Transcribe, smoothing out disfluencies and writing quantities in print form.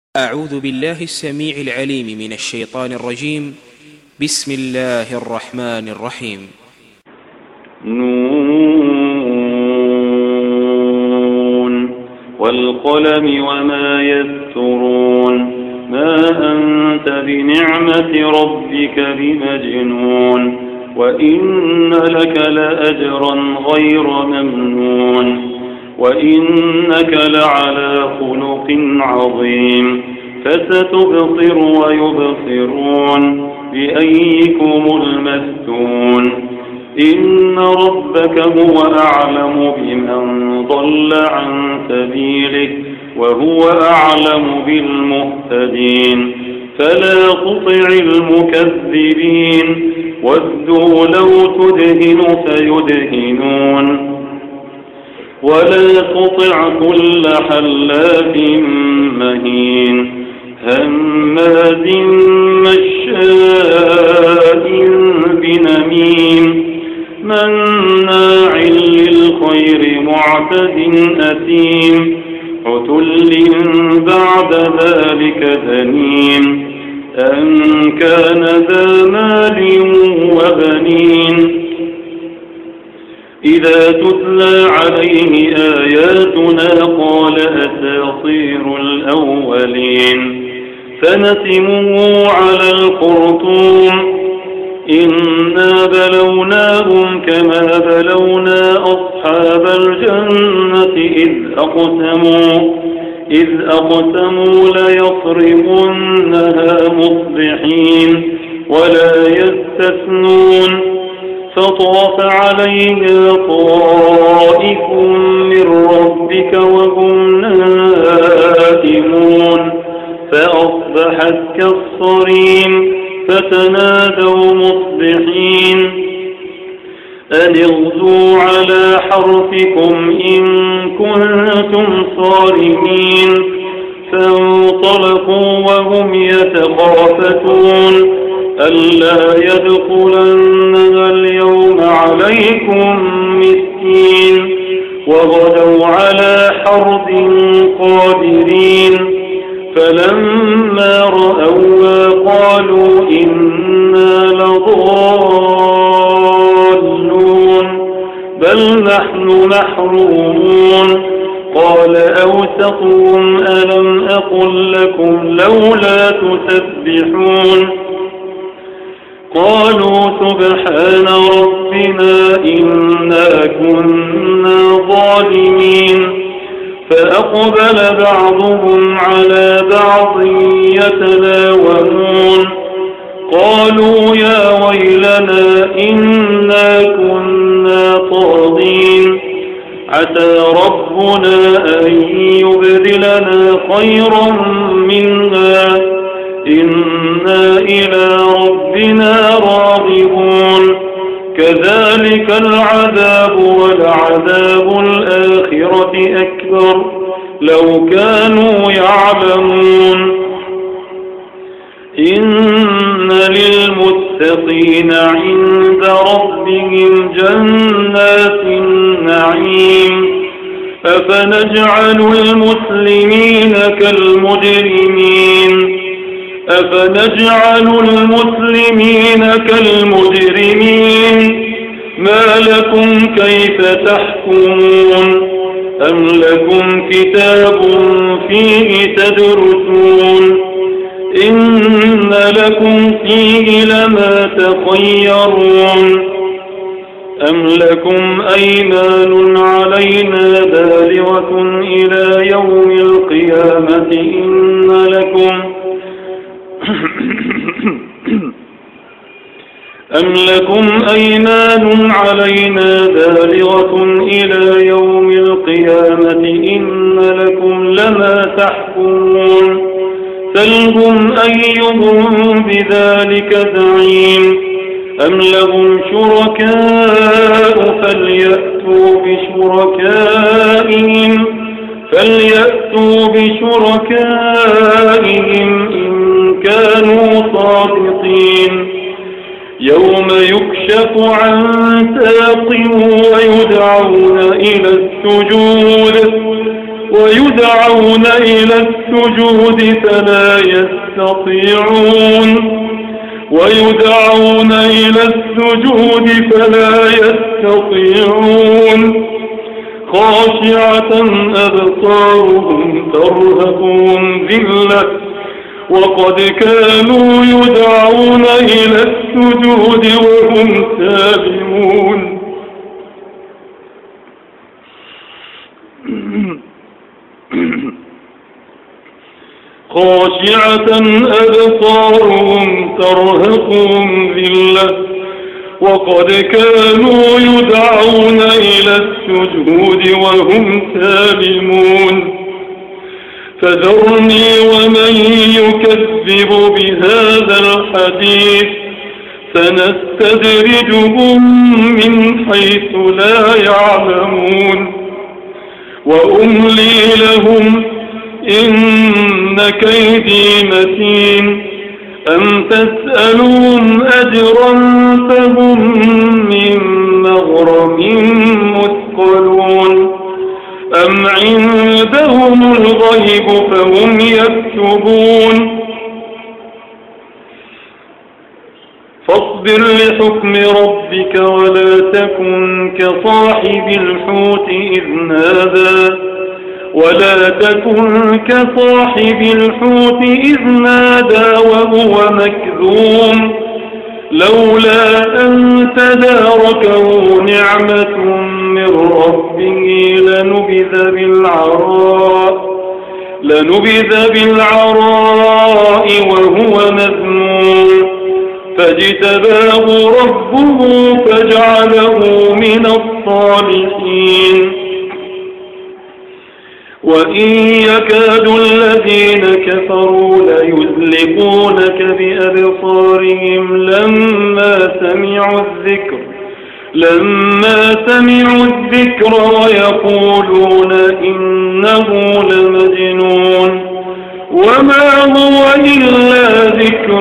أعوذ بالله السميع العليم من الشيطان الرجيم. بسم الله الرحمن الرحيم. نون والقلم وما يسطرون ما أنت بنعمة ربك بمجنون وإن لك لأجرا غير ممنون وإنك لعلى خلق عظيم فستبصر ويبصرون بأيكم المفتون إن ربك هو أعلم بمن ضل عن سبيله وهو أعلم بالمهتدين فلا تطع المكذبين ودوا لو تدهن فيدهنون ولا تطع كل حلاف مهين هماز مشاء بنميم مناع للخير معتد أثيم عتل بعد ذلك ذنيم أن كان ذا مال وبنين إذا تتلى عليه آياتنا قال أساطير الأولين فنسمه على الخرطوم إنا بلوناهم كما بلونا أصحاب الجنة إذ أقسموا ليصرمنها مصبحين ولا يستثنون فطاف عليها طائف من ربك وهم نائمون فأصبحت كالصريم فتنادوا مصبحين أن اغدوا على حرثكم إن كنتم صارمين فانطلقوا وهم يتخافتون ألا يدخلنها اليوم عليكم مسكين وغدوا على حرد قادرين فلما رأوها قالوا إنا لضالون بل نحن محرومون قال أوسطهم ألم أقل لكم لولا تسبحون قالوا سبحان ربنا إنا كنا ظالمين فأقبل بعضهم على بعض يتلاومون قالوا يا ويلنا إنا كنا طاغين عسى ربنا أن يبدلنا خيرا منها إنا إلى ربنا راغبون كذلك العذاب ولعذاب الآخرة أكبر لو كانوا يعلمون إن للمتقين عند ربهم جنات النعيم أفنجعل المسلمين كالمجرمين ما لكم كيف تحكمون أم لكم كتاب فيه تدرسون إن لكم فيه لما تخيرون أم لكم أيمان علينا بالغة إلى يوم القيامة أم لكم أيمان علينا بالغة إلى يوم القيامة إن لكم لما تحكمون سلهم أيهم بذلك زعيم أم لهم شركاء فليأتوا بشركائهم إن كانوا صادقين يوم يكشف عن ساق ويدعون إلى السجود ويدعون إلى السجود فلا يستطيعون ويدعون إلى السجود فلا يستطيعون خاشعة أبصارهم ترهقهم ذلة وقد كانوا يدعون إلى السجود وهم سالمون خاشعة أبصارهم ترهقهم ذلة وقد كانوا يدعون إلى السجود وهم سالمون فذرني ومن يكذب بهذا الحديث سنستدرجهم من حيث لا يعلمون وأملي لهم إن كيدي متين أم تسألون أجرا فهم من مغرم مثقلون أم عندهم الغيب فهم يكتبون فاصبر لحكم ربك ولا تكن كصاحب الحوت إذ نادى وهو مكذوم لولا أن تداركه نعمة من ربه لنبذ بالعراء وهو مذموم فاجتباه ربه فجعله من الصالحين وإن يكاد الذين كفروا ليزلقونك بأبصارهم لما سمعوا الذكر ويقولون إنه لمجنون وما هو إلا ذكر